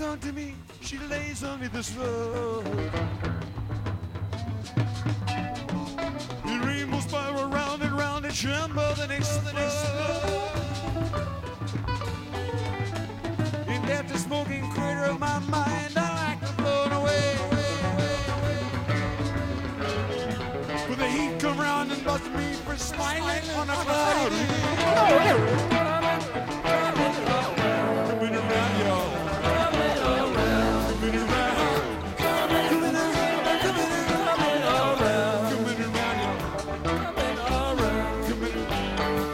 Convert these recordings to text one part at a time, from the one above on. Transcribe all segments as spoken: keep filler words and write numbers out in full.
come to me, she lays on me this road. The rainbows spiral round and round and tremble the next, the next in that the smoking crater of my mind, I like to float away. When the heat come round and bust me for smiling on a cloud. Coming around, y'all. Coming around. Coming around. Coming around. Coming around. Coming around, y'all. Coming around. Coming around.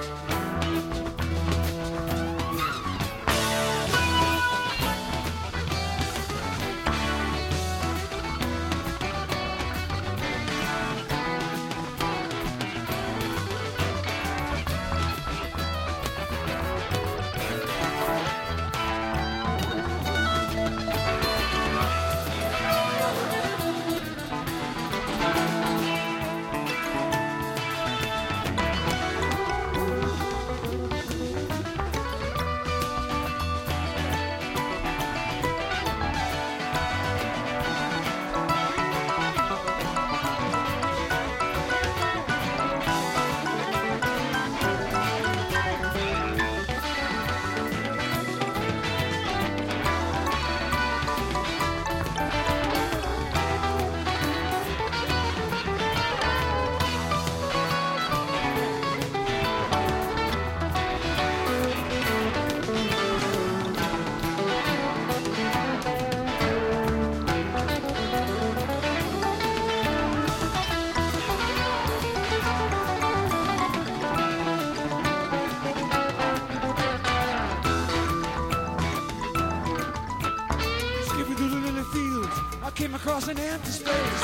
Came across an empty space.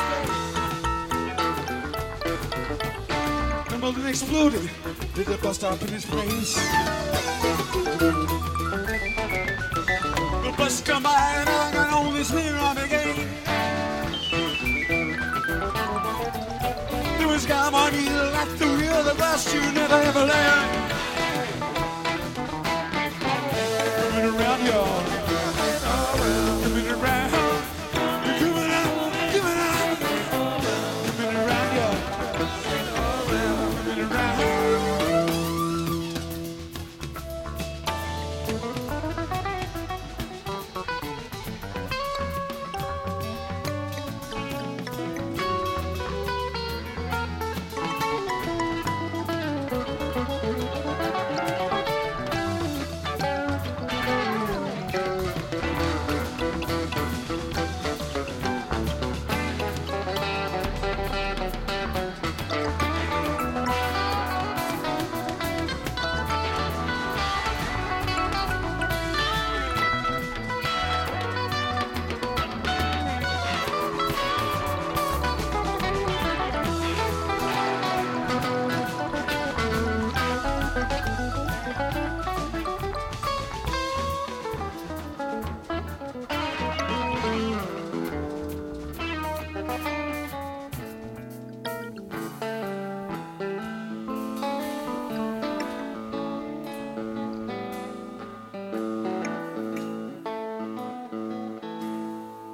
The building exploded. Did the bus stop in his place? The bus come by and I got all this here on again. There was guy on either left the wheel of the bus you never ever learn. Coming around, y'all.